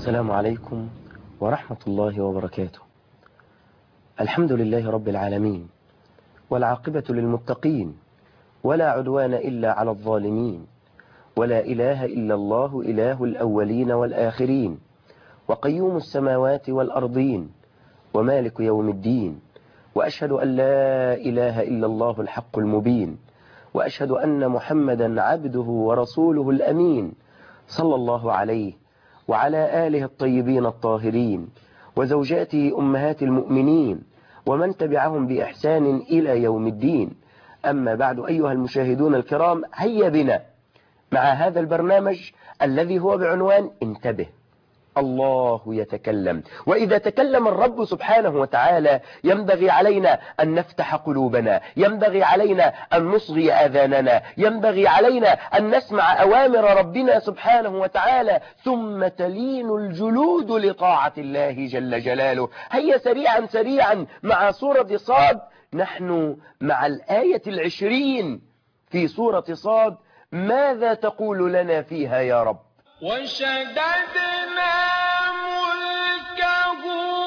السلام عليكم ورحمة الله وبركاته. الحمد لله رب العالمين، والعاقبة للمتقين، ولا عدوان إلا على الظالمين، ولا إله إلا الله إله الأولين والآخرين، وقيوم السماوات والأرضين، ومالك يوم الدين. وأشهد أن لا إله إلا الله الحق المبين، وأشهد أن محمدا عبده ورسوله الأمين، صلى الله عليه وعلى آله الطيبين الطاهرين، وزوجاته أمهات المؤمنين، ومن تبعهم بإحسان إلى يوم الدين. أما بعد، أيها المشاهدون الكرام، هيا بنا مع هذا البرنامج الذي هو بعنوان انتبه، الله يتكلم. وإذا تكلم الرب سبحانه وتعالى ينبغي علينا أن نفتح قلوبنا، ينبغي علينا أن نصغي آذاننا، ينبغي علينا أن نسمع أوامر ربنا سبحانه وتعالى، ثم تلين الجلود لطاعة الله جل جلاله. هيا سريعا سريعا مع سورة صاد، نحن مع الآية 20 في سورة صاد. ماذا تقول لنا فيها يا رب؟ وشددنا ملكه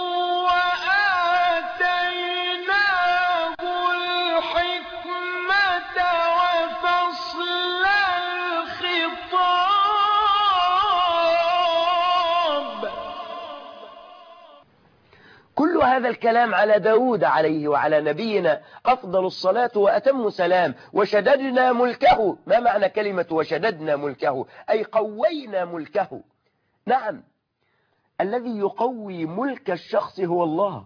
وآتيناه الحكمة وفصل الخطاب. كل هذا الكلام على داود عليه وعلى نبينا أفضل الصلاة وأتم السلام. وشددنا ملكه، ما معنى كلمة وشددنا ملكه؟ أي قوينا ملكه. نعم، الذي يقوي ملك الشخص هو الله.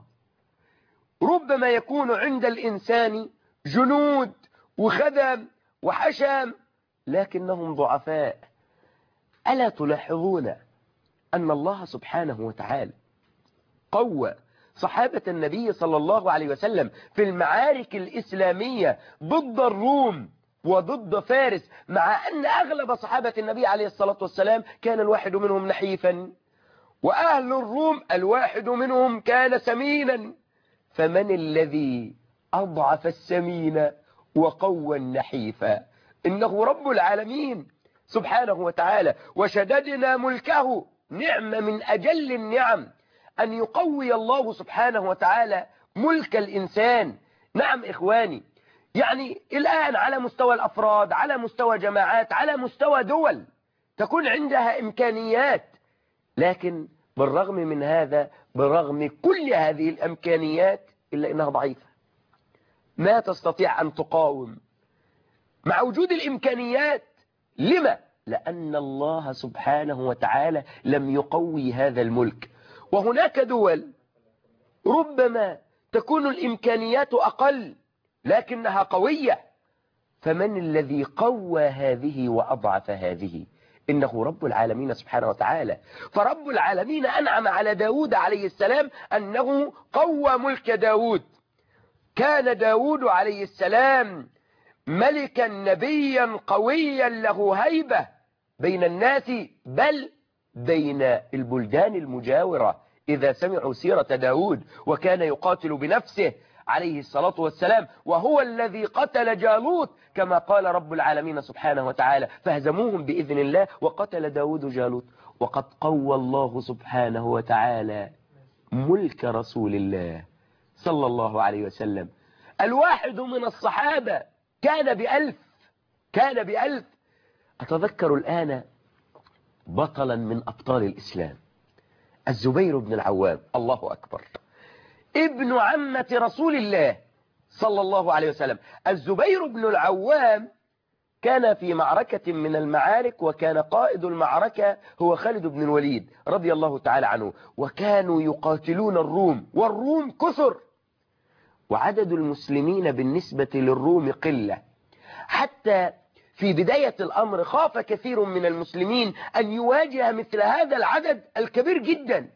ربما يكون عند الإنسان جنود وخدم وحشم لكنهم ضعفاء. ألا تلاحظون أن الله سبحانه وتعالى قوى صحابة النبي صلى الله عليه وسلم في المعارك الإسلامية ضد الروم وضد فارس، مع أن أغلب صحابة النبي عليه الصلاة والسلام كان الواحد منهم نحيفا، وأهل الروم الواحد منهم كان سمينا. فمن الذي أضعف السمين وقوى النحيف؟ إنه رب العالمين سبحانه وتعالى. وشددنا ملكه، نعمة من أجل النعم أن يقوي الله سبحانه وتعالى ملك الإنسان. نعم إخواني، يعني الآن على مستوى الأفراد، على مستوى جماعات، على مستوى دول تكون عندها إمكانيات، لكن بالرغم من هذا، برغم كل هذه الإمكانيات، إلا إنها ضعيفة، ما تستطيع أن تقاوم مع وجود الإمكانيات. لما؟ لأن الله سبحانه وتعالى لم يقوي هذا الملك. وهناك دول ربما تكون الإمكانيات أقل لكنها قوية. فمن الذي قوى هذه وأضعف هذه؟ إنه رب العالمين سبحانه وتعالى. فرب العالمين أنعم على داود عليه السلام أنه قوى ملك داود. كان داود عليه السلام ملكا نبيا قويا له هيبة بين الناس، بل بين البلدان المجاورة إذا سمعوا سيرة داود. وكان يقاتل بنفسه عليه الصلاة والسلام، وهو الذي قتل جالوت كما قال رب العالمين سبحانه وتعالى: فهزموهم بإذن الله وقتل داود جالوت. وقد قوى الله سبحانه وتعالى ملك رسول الله صلى الله عليه وسلم. الواحد من الصحابة كان بألف. أتذكر الآن بطلا من أبطال الإسلام، الزبير بن العوام، الله أكبر، ابن عمة رسول الله صلى الله عليه وسلم. الزبير بن العوام كان في معركة من المعارك، وكان قائد المعركة هو خالد بن الوليد رضي الله تعالى عنه. وكانوا يقاتلون الروم، والروم كثر، وعدد المسلمين بالنسبة للروم قلة. حتى في بداية الأمر خاف كثير من المسلمين أن يواجه مثل هذا العدد الكبير جدا.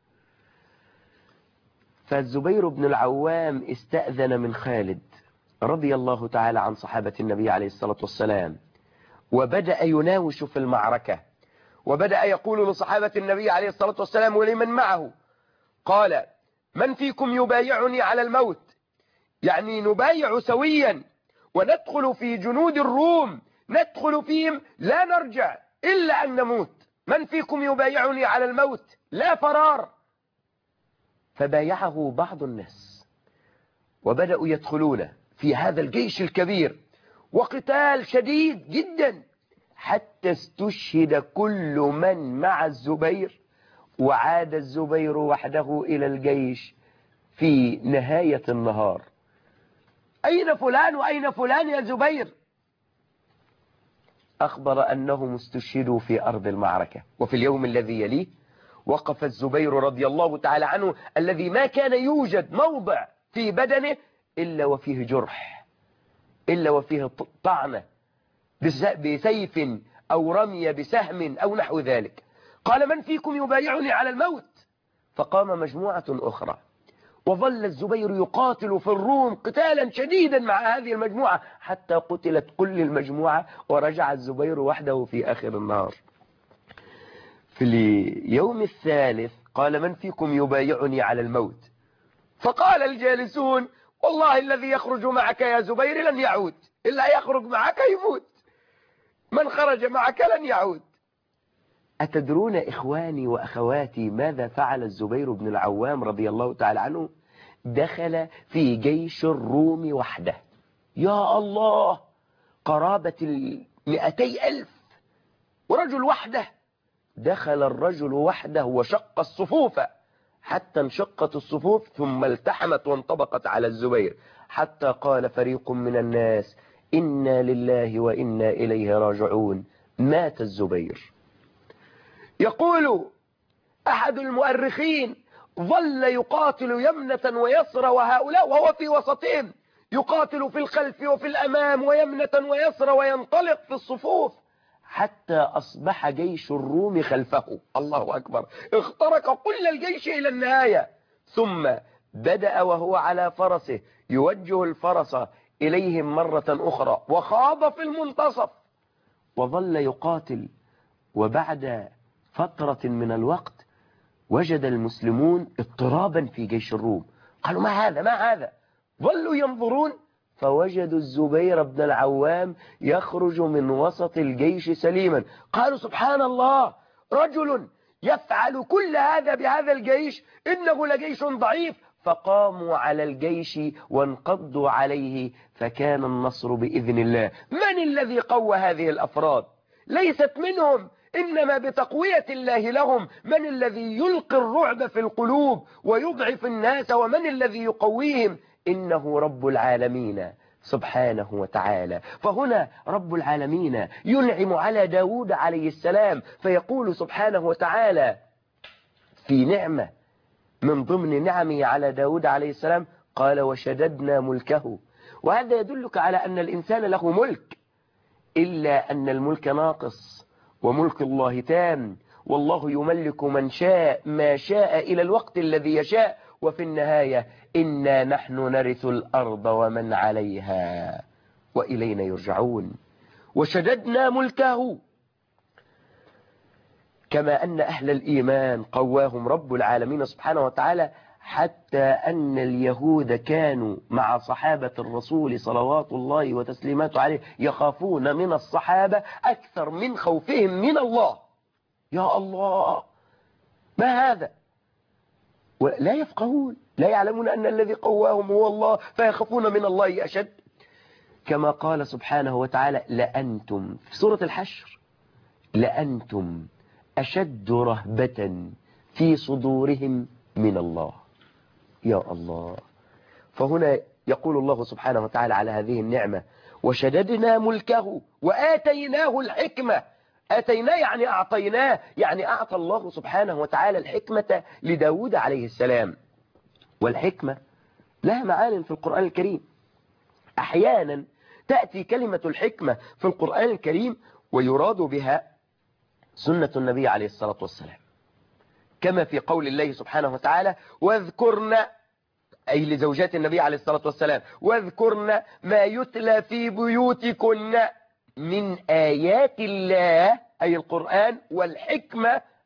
فالزبير بن العوام استأذن من خالد رضي الله تعالى عن صحابة النبي عليه الصلاة والسلام، وبدأ يناوش في المعركة، وبدأ يقول لصحابة النبي عليه الصلاة والسلام ولمن معه، قال: من فيكم يبايعني على الموت؟ يعني نبايع سويا وندخل في جنود الروم، ندخل فيهم لا نرجع إلا أن نموت. من فيكم يبايعني على الموت؟ لا فرار. فبايعه بعض الناس وبدأوا يدخلون في هذا الجيش الكبير، وقتال شديد جدا، حتى استشهد كل من مع الزبير، وعاد الزبير وحده إلى الجيش في نهاية النهار. أين فلان وأين فلان يا زبير؟ أخبر أنهم استشهدوا في أرض المعركة. وفي اليوم الذي يليه وقف الزبير رضي الله تعالى عنه، الذي ما كان يوجد موضع في بدنه إلا وفيه جرح، إلا وفيه طعنة بسيف أو رمي بسهم أو نحو ذلك. قال: من فيكم يبايعني على الموت؟ فقام مجموعة أخرى، وظل الزبير يقاتل في الروم قتالا شديدا مع هذه المجموعة حتى قتلت كل المجموعة، ورجع الزبير وحده في آخر النهار. في اليوم الثالث قال: من فيكم يبايعني على الموت؟ فقال الجالسون: والله الذي يخرج معك يا زبير لن يعود، إلا يخرج معك يموت، من خرج معك لن يعود. أتدرون إخواني وأخواتي ماذا فعل الزبير بن العوام رضي الله تعالى عنه؟ دخل في جيش الروم وحده. يا الله، قرابة 200,000 ورجل وحده. دخل الرجل وحده وشق الصفوف حتى انشقت الصفوف، ثم التحمت وانطبقت على الزبير، حتى قال فريق من الناس: إنا لله وإنا إليه راجعون، مات الزبير. يقول أحد المؤرخين: ظل يقاتل يمنة ويسرى، وهؤلاء وهو في وسطهم يقاتل في الخلف وفي الأمام ويمنة ويسرى وينطلق في الصفوف، حتى أصبح جيش الروم خلفه. الله أكبر، اخترق كل الجيش إلى النهاية. ثم بدأ وهو على فرسه يوجه الفرس إليهم مرة أخرى، وخاض في المنتصف وظل يقاتل. وبعد فترة من الوقت وجد المسلمون اضطرابا في جيش الروم. قالوا: ما هذا ما هذا؟ ظلوا ينظرون فوجدوا الزبير بن العوام يخرج من وسط الجيش سليما. قالوا: سبحان الله، رجل يفعل كل هذا بهذا الجيش، إنه لجيش ضعيف. فقاموا على الجيش وانقضوا عليه، فكان النصر بإذن الله. من الذي قوى هذه الأفراد؟ ليست منهم، إنما بتقوية الله لهم. من الذي يلقي الرعب في القلوب ويضعف الناس؟ ومن الذي يقويهم؟ إنه رب العالمين سبحانه وتعالى. فهنا رب العالمين ينعم على داود عليه السلام، فيقول سبحانه وتعالى في نعمة من ضمن نعمه على داود عليه السلام، قال: وشددنا ملكه. وهذا يدلك على أن الإنسان له ملك، إلا أن الملك ناقص وملك الله تام، والله يملك من شاء ما شاء إلى الوقت الذي يشاء، وفي النهاية إنا نحن نرث الأرض ومن عليها وإلينا يرجعون. وشددنا ملكه، كما أن أهل الإيمان قواهم رب العالمين سبحانه وتعالى، حتى أن اليهود كانوا مع صحابة الرسول صلوات الله وتسليماته عليه يخافون من الصحابة أكثر من خوفهم من الله. يا الله، ما هذا؟ ولا يفقهون، لا يعلمون أن الذي قواهم هو الله، فيخافون من الله أشد. كما قال سبحانه وتعالى: لأنتم في سورة الحشر: لأنتم أشد رهبة في صدورهم من الله. يا الله. فهنا يقول الله سبحانه وتعالى على هذه النعمة: وشددنا ملكه وآتيناه الحكمة. آتيناه يعني أعطيناه، يعني أعطى الله سبحانه وتعالى الحكمة لداود عليه السلام. والحكمة لها معان في القرآن الكريم. أحيانا تأتي كلمة الحكمة في القرآن الكريم ويراد بها سنة النبي عليه الصلاة والسلام، كما في قول الله سبحانه وتعالى: واذكرن، أي لزوجات النبي عليه الصلاة والسلام: واذكرن ما يتلى في بيوتكن من آيات الله، أي القرآن، والحكمة،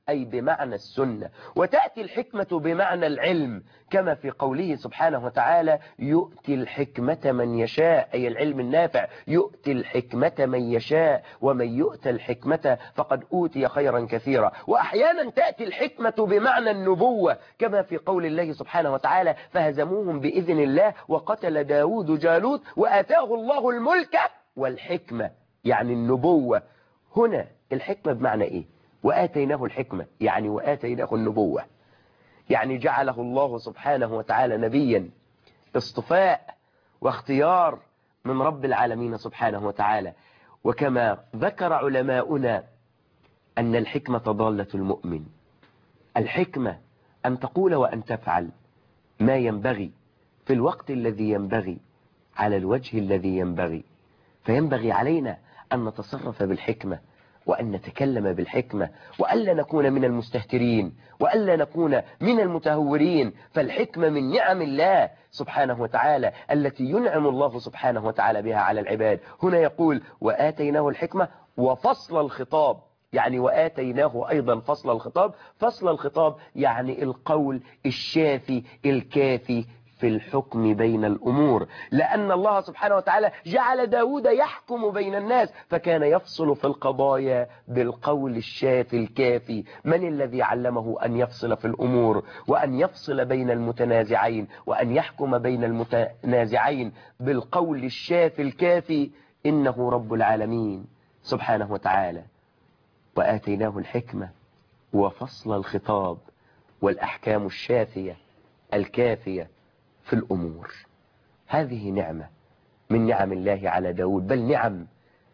أي بمعنى السنة، وتأتي الحكمة بمعنى العلم كما في قوله سبحانه وتعالى يؤتي الحكمة من يشاء، أي العلم النافع، يؤتي الحكمة من يشاء ومن يؤتى الحكمة فقد أوتي خيرا كثيرا. وأحيانا تأتي الحكمة بمعنى النبوة كما في قول الله سبحانه وتعالى فهزموهم بإذن الله وقتل داود جالوت وآتاه الله الملك والحكمة، يعني النبوة. هنا الحكمة بمعنى إيه؟ وآتيناه الحكمة يعني وآتيناه النبوة، يعني جعله الله سبحانه وتعالى نبيا، اصطفاء واختيار من رب العالمين سبحانه وتعالى. وكما ذكر علماؤنا أن الحكمة ضالة المؤمن. الحكمة أن تقول وأن تفعل ما ينبغي في الوقت الذي ينبغي على الوجه الذي ينبغي، فينبغي علينا أن نتصرف بالحكمة وأن نتكلم بالحكمة، وألا نكون من المستهترين وألا نكون من المتهورين. فالحكمة من نعم الله سبحانه وتعالى التي ينعم الله سبحانه وتعالى بها على العباد. هنا يقول وآتيناه الحكمة وفصل الخطاب، يعني وآتيناه أيضا فصل الخطاب. فصل الخطاب يعني القول الشافي الكافي في الحكم بين الأمور، لأن الله سبحانه وتعالى جعل داود يحكم بين الناس فكان يفصل في القضايا بالقول الشافي الكافي. من الذي علمه أن يفصل في الأمور وأن يفصل بين المتنازعين وأن يحكم بين المتنازعين بالقول الشافي الكافي؟ إنه رب العالمين سبحانه وتعالى. وآتيناه الحكمة وفصل الخطاب والأحكام الشافية الكافية في الأمور. هذه نعمة من نعم الله على داود، بل نعم.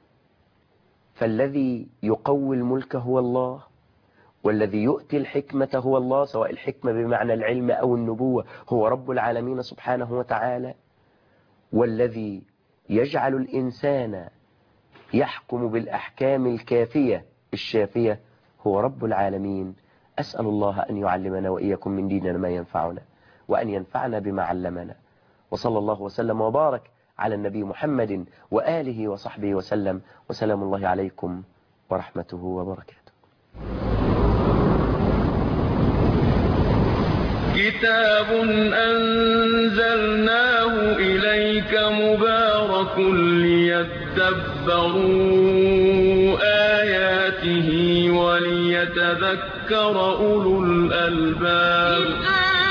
فالذي يقوي الملك هو الله، والذي يؤتي الحكمة هو الله، سواء الحكمة بمعنى العلم أو النبوة هو رب العالمين سبحانه وتعالى. والذي يجعل الإنسان يحكم بالأحكام الكافية الشافية هو رب العالمين. أسأل الله أن يعلمنا وإياكم من ديننا ما ينفعنا وأن ينفعنا بما علمنا. وصلى الله وسلم وبارك على النبي محمد وآله وصحبه وسلم، وسلام الله عليكم ورحمته وبركاته. كتاب أنزلناه إليك مبارك ليدبروا آياته وليتذكر أولو الألباب.